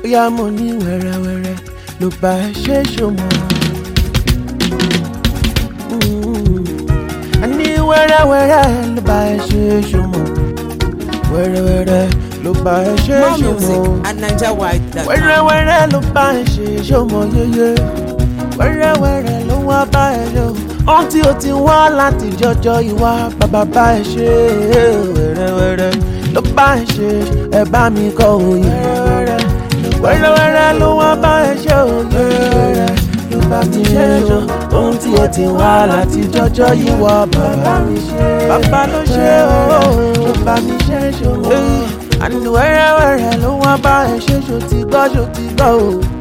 Oya mo ní wẹ́rẹ́wẹ́rẹ́ ló bá ẹ ṣe ṣọmọ. Àní wẹ́rẹ́wẹ́rẹ́ ló bá ẹ ṣe ṣọmọ. Wẹ́rẹ́wẹ́rẹ́ ló bá ẹ ṣe ṣọmọ. More music at NigerWide.com. Wẹ́rẹ́wẹ́rẹ́ ló bá ẹ ṣe ṣọmọ yeye. Wẹ́rẹ́wẹ́rẹ́ ló wá bá ẹ yọ. Ohun tí o ti wá láti jọjọ ìwà bàbá bá ẹ ṣe. Wẹ́rẹ́wẹ́rẹ́ ló bá ẹ ṣe ẹ bá mi kọ òye. Wẹ́rẹ́wẹ́rẹ́ ló wá bá ẹ ṣe òye. Ló bá mi ṣe jọ. Ohun tí o ti wá láti jọjọ ìwà bàbá mi ṣe. Bàbá ló ṣe ooo. Ló bá mi ṣe ṣòwò. Àní wẹ́rẹ́wẹ́rẹ́ ló wá bá ẹ ṣe ṣò ti gbọ́ o.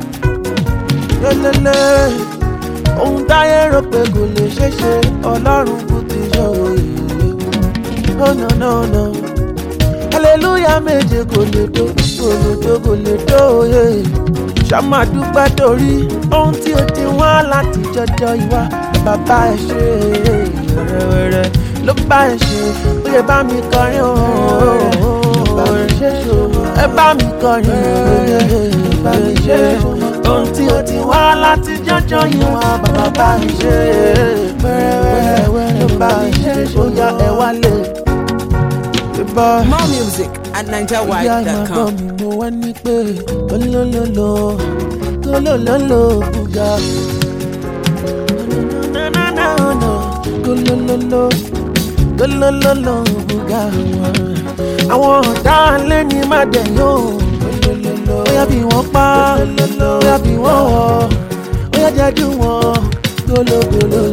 Lélẹ́lẹ́ ohun táyé rò pé kò lè ṣe ṣe Ọlọ́run kò ti ṣe òye. Oh no no no. Hallelujah méje kò lè tó òye. Ṣàmà dúpẹ́ torí ohun tí o ti wá láti jọjọ ìwà bàbá ẹ ṣe. Wẹ́rẹ́wẹ́rẹ́ ló bá ẹ ṣe ó yẹ bá mi kọrin ẹ bá mi kọrin bá mi ṣe ohun tí o ti wá láti jọjọ ìwà bàbá mi ṣe. Wẹ́rẹ́wẹ́rẹ́ ló bá mi ṣe ó yá ẹ wálé. More music at NigerWide.com. Mo wá ní pé olólòlò bùgà. Golololo bùgà wọn. Àwọn ọ̀tá alẹ́ ní má dẹ̀ yóò. Bóyá bí wọ́n pa, bóyá bí wọ́n wọ̀, bóyá jẹ́jú wọn. Golololo.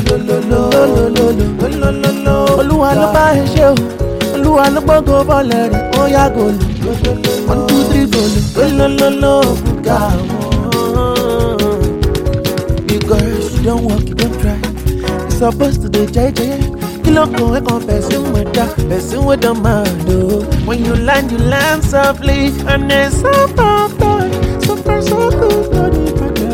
Olúwa ló bá ẹ ṣe o. Olúwa ló gbọ́ngàn bọ́ọ̀lẹ̀ rẹ̀ ó yá gòlù. 1, 2, 3 gòlù. Golololo bùgà wọn. Because you don't work, you don't try. You supposed to dey jẹ́jẹ́. Kí ló kàn ẹ́ kan person wey da, person wey don mad o. When you land softly and it's so far, so far so good. Lórí ìpàdé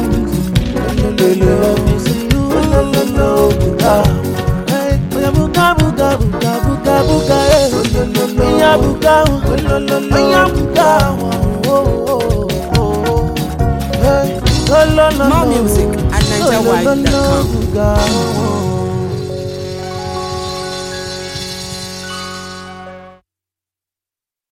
ọ̀rẹ́ mi sí you. Golololo bùgà. Oya bùgà ẹ̀. Oya bùgà wọn. Oya bùgà wọn. More music at NigerWide.com.